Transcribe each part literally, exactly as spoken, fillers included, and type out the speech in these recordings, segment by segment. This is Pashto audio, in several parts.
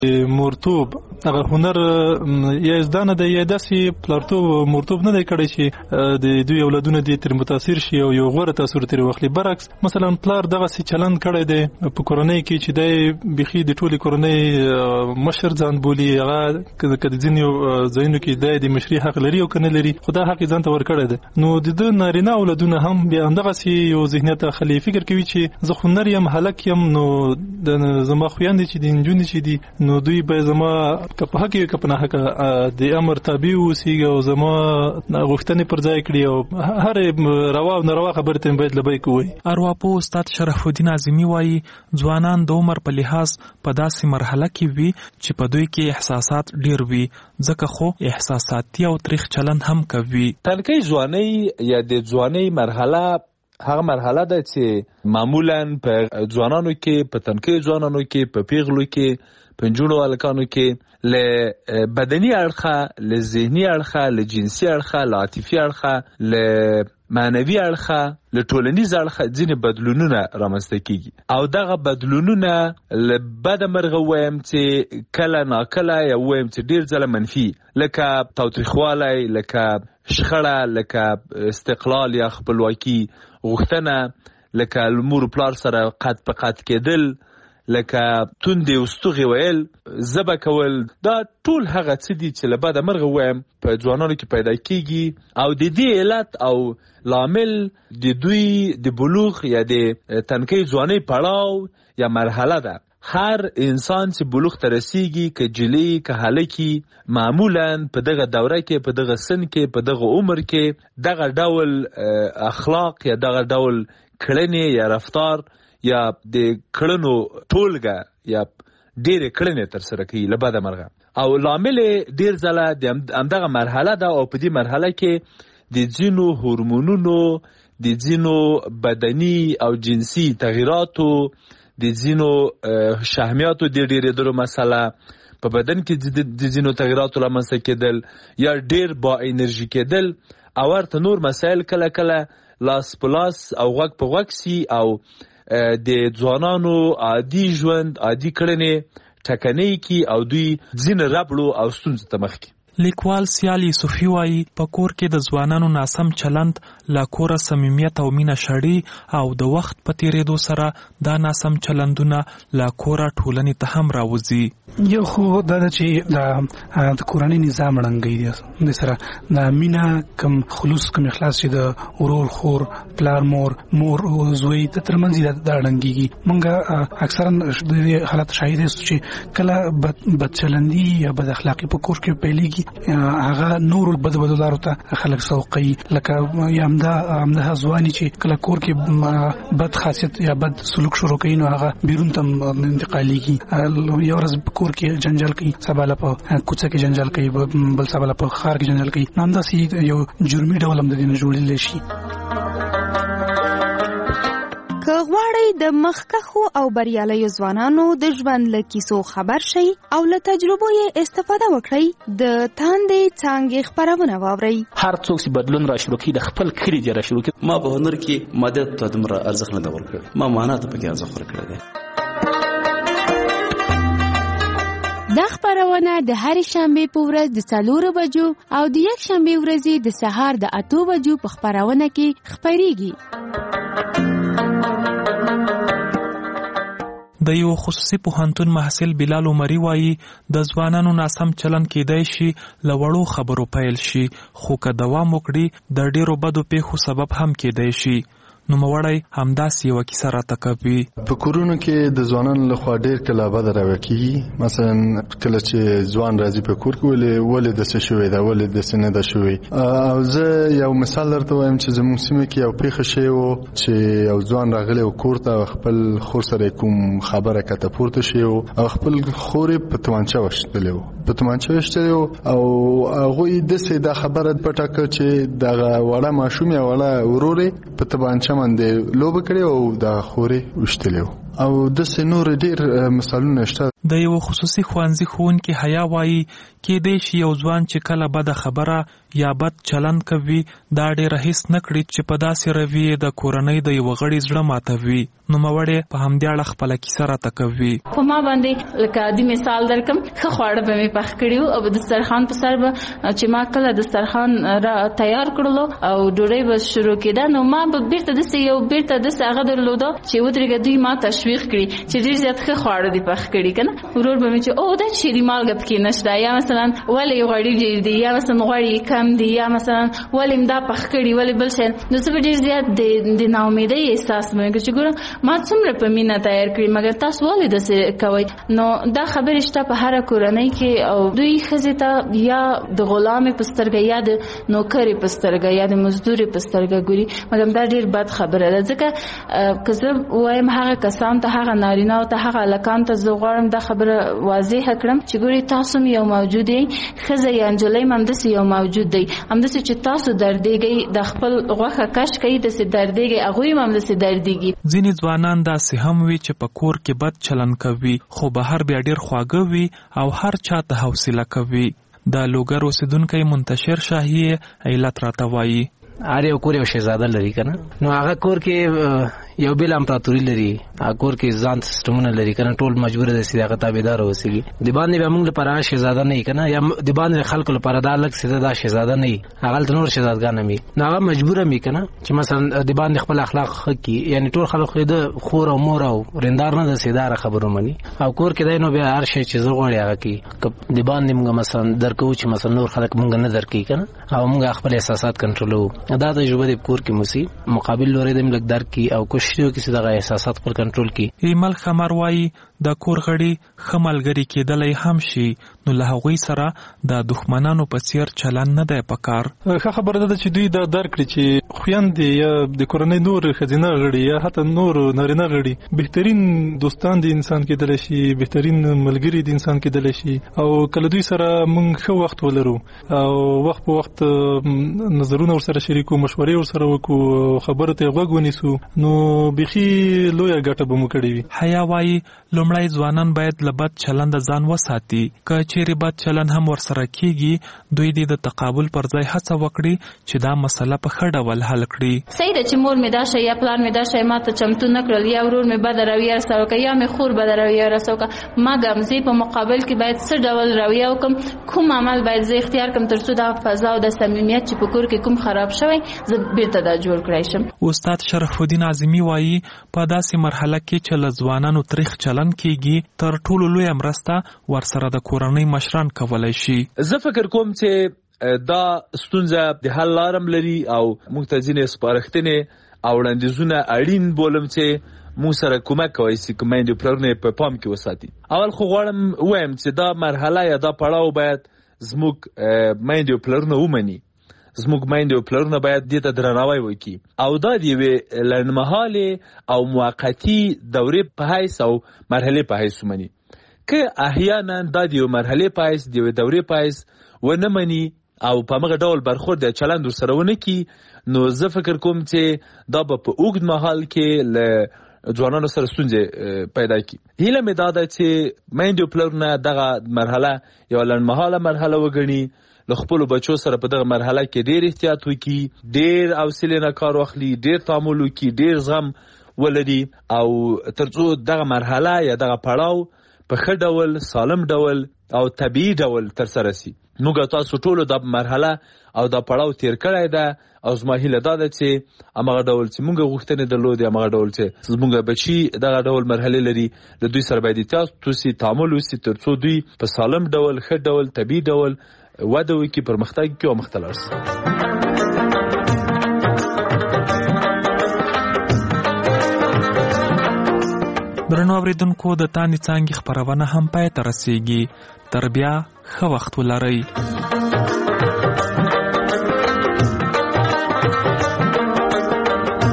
مورتوب هغه هنر یا ځدانه د یا داسې پلارتوب مورتوب نه دی کړی چې د دوی اولادونه دې تر متاثر شي او یو غوره تاثیر ترې واخلي. برعکس مثلا پلار دغه سي چلند کړی دی په کورنۍ کې چې دی بيخي د ټولي کورنۍ مشر ځان بولي، هغه کله ځینې ځایونو کې دی د مشري حق لري او کنه لري، خدای حق ځان ته ورکړی دی. نو د نارینه اولادونه هم بیا همدغه سي یو ذهنیت خلی فکر کوي چې زه هنر یم، هلک یم، نو د زما خويندې چې د انجونې چې دي نو دوی به زما که په حق کې که په نه حق د امر تابع اوسېږي او زما غوښتنې پر ځای کړي او هر روا او ناروا خبرې ته باید لبیک ووایي. ارواپوه استاد شرف الدین اعظمي وایي ځوانان د عمر په لحاظ په داسې مرحله کې وي چې په دوی کې احساسات ډېر وي، ځکه خو احساساتي او تریخ چلند هم کوي. تنکۍ ځوانۍ یا د ځوانۍ مرحله هغه مرحله ده چې معمولا په ځوانانو کې، په تنکۍ ځوانانو کې، په پیغلو کې، په نجونو هلکانو کې له بدني اړخه، له ذهني اړخه، له جنسي اړخه، له عاطفي اړخه، له معنوي اړخه، له ټولنیز اړخه ځینې بدلونونه رامنځته کیږي. او دغه بدلونونه له بده مرغه وایم چې کله ناکله یا وایم چې ډېر ځله منفي، لکه تاوتریخوالی، لکه شخړه، لکه استقلال یا خپلواکي غوښتنه، لکه لمور پلار سره قد په قد کېدل، لکه توندې وستوغې ویل، زبه کول، دا ټول هغه څه دي چې له بده مرغه وایم په ځوانانو کې پیدا کیږي. او د دې علت او لامل د دوی د بلوغ یا د تنکۍ ځوانۍ پړاو یا مرحله ده. هر انسان چې بلوغ ته رسیږي، که جلی که هلکی، معمولا په دغه دوره کې، په دغه سن کې، په دغه عمر کې دغه ډول اخلاق یا دغه ډول کړنې یا رفتار یا د کړنو ټولګه یا ډېرې کړنې تر سره کوي له بده مرغه. او لامل ډېر ځله د همدغه مرحله ده. او په دې مرحله کې د ځینو هورمونونو، د ځینو بدني او جنسي تغییراتو، د ځینو شحمیاتو د ډېرېدلو مسله، په بدن کې د ځینو تغییراتو رامنځته کېدل یا ډېر با انرژي کېدل او ورته نور مسایل کله کله لاس په لاس او غوږ په غوږ سي او د ځوانانو عادي ژوند، عادي کړنې ټکنۍ کی او دوی ځینې ربړو او ستونزو ته مخ کی. لیکوال سیال یوسفي وایي په کور کې د ځوانانو ناسم چلند له کوره صمیمیت او مینه شړي او د وخت په تیریدو سره دا ناسم چلندونه له کوره ټولنې ته هم راوځي. یو خو دا ده چې د کورنۍ نظام ړنګوي دی، د سره د مینه کم خلوص کم اخلاص چې د ورور خور پلار مور مور زوی د ترمنځ دا ړنګېږي. موږ اکثرا د دې حالت شاهد یو چې کله بد چلندي یا بد اخلاقي په کور کې پیلېږي، هغه نور بد بدلارو ته خلک سوقي، لکه یا همدا همدا ځواني چې کله کور کې بد خاصیت یا بد سلوک شروع کوي نو هغه بیرون ته انتقالېږي. یو ورځ کور کې جنجال کوي، سبا له په کوڅه کې جنجال کوي، بل سبا له په ښار کې جنجال کوي. نو همداسې یو جرمي ډول هم د دې نه جوړېدلی شي. که غواړئ د مخکښو او بریالیو ځوانانو د ژوند له کیسو خبر شئ او له تجربو یې استفاده وکړئ، د تاندې څانګې خپرونه واورئ. هر څوک چې بدلون را شروع کړي د خپل کلي دې را شروع کړي. ما په هنر کې مادیت ته دومره ارزښت نه دی ورکړی، ما معنا ته پکې ارزښت ورکړی دی. دا خبرونه د هرې شنبې په ورځ د څلورو بجو او د یک شنبې ورځې د سهار د اتو بجو په خبرونه کې خپریږي. د یو خصوصي پوهنتون محصل بلال عمري وایي د ځوانانو ناسم چلن کېدای شي له وړو خبرو پیل شي، خو که دوام وکړي د ډېرو بدو پیښو سبب هم کېدای شي. نوموړی همداسې یوه کیسه راته کوي. په کورونو کې د ځوانانو لخوا ډېر کله بده رویه کېږي. مثلا کله چې ځوان راځي په کور کې ولې ولې داسې شوی ده، ولې داسې نه ده شوی. او زه یو مثال درته وایم چې زموږ سیمه کې یو پیښه شوې وه چې یو ځوان راغلی و کور ته، خپل خور سره کوم خبره کته پورته شوې وه او خپل خور یې په تومانچه وشتلی و په تومانچه وشتلی و او هغوی داسې دا خبره پټه کړه چې دغه وړه ماشوم یا وړه ورور یې په تومانچه باندې لوبه کړې او د خورې وشتلی و. او داسې نور ډېر مثالونه شته. د یو خصوصي ښوونځي ښوونکي حیا وایي کېدای شي یو ځوان چې کله بده خبره یا بد چلند کوي دا ډېره هیڅ نه کړي چې په داسې رویې د کورنۍ د یوه غړي زړه ماتوي. نوموړې په همدې اړه خپله کیسه راته کوي. په ما باندې لکه عادي مثال درکم، ښه خواړه به مې پخ کړي وو او دسترخوان په سر به چې ما کله دسترخوان را تیار کړلو او ډوډۍ به شروع کېده نو ما به بیرته داسې یو بیرته داسې هغه درلوده چې ودرېږه دوی ما تشویق کړي چې ډېر زیات ښه خواړه دي پخ کړي که نه. ورور به مې چې او دا چیرې مالګه پکې نشته یا مثلا ولې غوړي ډېر دي یا مثلا غوړي کم دي یا مثلا ولې مې دا پخ کړي ولې بل شی نو زه به ډېر زیات د ناامیدۍ احساس به مې کړ چې ګوره ما څومره په مینه تیار کړي مګر تاسو ولې داسې کوئ. نو دا خبرې شته په هره کورنۍ کې او دوی ښځې ته یا د غلامې په سترګه یا د نوکرې په سترګه یا د مزدورې په سترګه ګوري مګر دا ډېر بد خبره ده. ځکه که زه وایم هغه کسان ته هغه نارینه ته هغه هلکان ته زه غواړم دا خبره واضح کړم چې ګوري تاسو هم یو موجود یې، ښځه یا نجلۍ هم همداسې یو موجود دی، همداسې چې تاسو دردېږئ د خپل غوښه کش کوي داسې دردېږئ هغوی هم همداسې دردېږي. ځینې ځوانان داسې هم وي چې په کور کې بد چلن کوي خو بهر بیا ډېر خواږه وي او هر چا ته حوصله کوي. د لوګر اوسیدونکی منتشر شاهي علت راته وایي. هر یو کور یو شهزاده لري کنه، نو هغه کور کې یو بیل امپراتوري لري، هغه کور کې ځان سیستمونه لري کنه، ټول مجبور دي چې هغه تابعدار اوسېږي. د باندې به موږ لپاره شهزاده نه کنه یا د باندې خلکو لپاره دا الګ سیده دا شهزاده نه، هغه د نور شهزادګان مي نو هغه مجبور مي کنه چې مثلا د باندې خپل اخلاق خکې یعنی ټول خلک د خور او مور او رندار نه د سیدار خبرو مني او کور کې دای نو بیا هر شي چې زه غواړم هغه کې د باندې موږ مثلا درکو چې مثلا نور خلک موږ نه درکې کنه او موږ خپل احساسات کنټرولو. دا تجربه د کور کې موسی مقابل لوري د ملک در کې او کوشش کوي چې دغه احساسات پر کنټرول کړي. ایمل خمر وایي د کور غړي ښه ملګري کېدلی هم شي نو له هغوی سره د دښمنانو په څیر چلن نه دی پکار. ښه خبره ده چې دوی دا درک کړي چې خویندې یا د کورنۍ نور ښځینه غړي یا حتی نور نارینه غړي بهترین دوستان د انسان کېدلی شي، بهترین ملګري د انسان کېدلی شي او کله دوی سره موږ ښه وخت ولرو او وخت په وخت نظرونه ورسره شریکو، مشورې ورسره وکړو، خبرو ته غوږ ونیسو نو بیخي لویه ګټه به مو کړې وي. حیا وایي لومړی ځوانان باید له بد چلند ځان وساتي، که چیرې بد چلند هم ورسره کیږي دوی دې د تقابل پر ځای هڅه وکړي چې دا مسله په ښه ډول حل کړي. صحیح ده چې مور مې دا شی یا پلار مې دا شی ماته چمتو نه کړل یا ورور مې بده رویه راسره وکړه یا مې خور بده رویه راسره وکړه، ما ګم زه په مقابل کې باید څه ډول رویه وکړم، کوم عمل باید زه اختیار کړم ترڅو دا فضا او د صمیمیت چې په کور کې کوم خراب شوی زه بیرته دا جوړ کړای شم. استاد شرف الدین اعظمي وایي په داسې مرحله کې چې له ځوانانو تاریخ چلن کیږي تر ټولو لویه مرسته ورسره د کورنۍ مشران کولی شي. زه فکر کوم چې دا ستونزه د حل لارم لري او موږ ته ځینې سپارښتنې او وړاندیزونه اړین بولم چې موږ سره کومک کوي چې میندې پلرونه په پام کې وساتي. اول خو غواړم ووایم چې دا مرحله یا دا پړاو باید زموږ میندې پلرونه ومني، زموږ میندې او پلرونه باید دې ته درناوی وکړي او دا د یوې لنډمهالې او موقتي دورې په حیث او مرحلې په حیث ومني. که احیانا دا د یوې مرحلې په حیث د یوې دورې په حیث ونه مني او په همغه ډول برخورد یا چلند ورسره ونه کړي نو زه فکر کوم چې دا به په اوږد مهال کې له ځوانانو سره ستونزې پیدا کړي. هیله مې دا ده چې میندې او پلرونه دغه مرحله یوه لنډمهاله مرحله وګڼي، له خپلو بچو سره په دغه مرحله کې ډېر احتیاط وکړي، ډېر حوصلې نه کار واخلي، ډېر تعامل وکړي، ډېر زغم ولري او ترڅو دغه مرحله یا دغه پړاو په ښه ډول، سالم ډول او طبیعي ډول ترسره شي. موږ تاسو ټولو دا مرحله او دا پړاو تیر کړی ده او زما هیله دا ده چې همغه ډول چې موږ غوښتنې درلودې همغه ډول چې زموږ بچي دغه ډول مرحلې لري له دوی سره باید احتیاط وشي، تعامل وشي ترڅو دوی په سالم ډول، ښه ډول، طبیعي ډول وده وکړي، پرمختګ وکړي او مخته لاړ شي. درنو اورېدونکو د تانې څانګې خپرونه هم پای ته رسیږي. تر بیا ښه وخت ولرئ.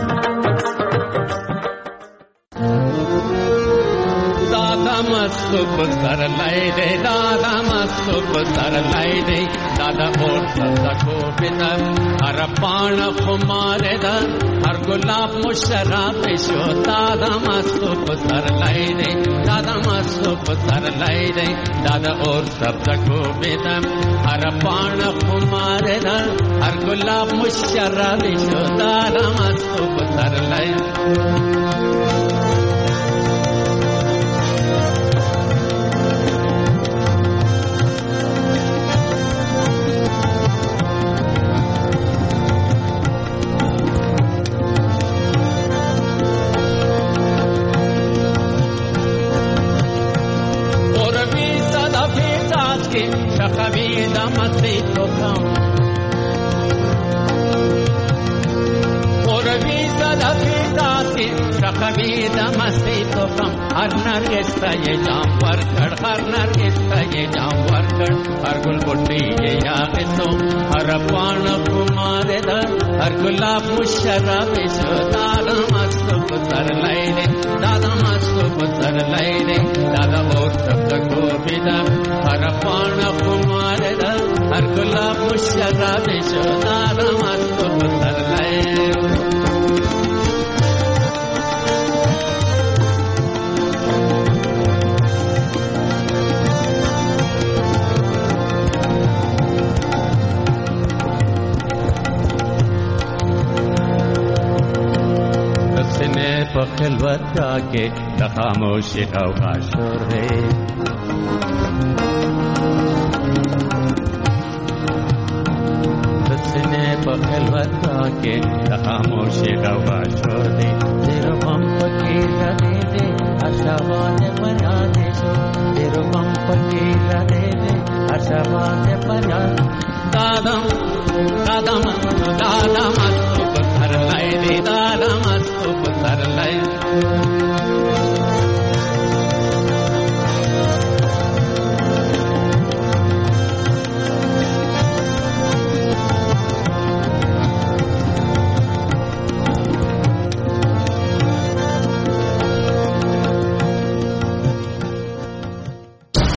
دادا مست پسر لای دی دادا مستو پسر لای دی دادا اور سبزا کو بیدا ہر پان خمارے دا ہر گلاب مشراب شو دادا مستو پسر لای دی دادا مستو پسر لای دی دادا اور سبزا کو بیدا ہر پان خمارے دا ہر گلاب مشراب شو دادا مستو پسر لای شخویدہ مستی تو کم اور ویزا دفیدہ کی شخویدہ مستی تو کم ہر نرگس تا یہ جام ورکڑ ہر نرگس تا یہ جام ورکڑ ہر گل بڑی یہ یاغتو ہر پان کمارے دا ہر گلاب مشراب شو دادا مستو پسر لائنے دادا مستو پسر لائنے دادا اور سب تکو بیدا ہر پان کمارے دا ہر گلاب مشراب شو دادا مستو پسر لائنے خلوت کا کے خاموشی کا شور ہے سنے پر خلوت کا کے خاموشی کا شور ہے تیرو بم پکیرا دے دے اشوان بنا دے تیرو بم پکیرا دے دے اشوان بنا دادم دادم دادم پتھر لائے دے دادم پتھر لائے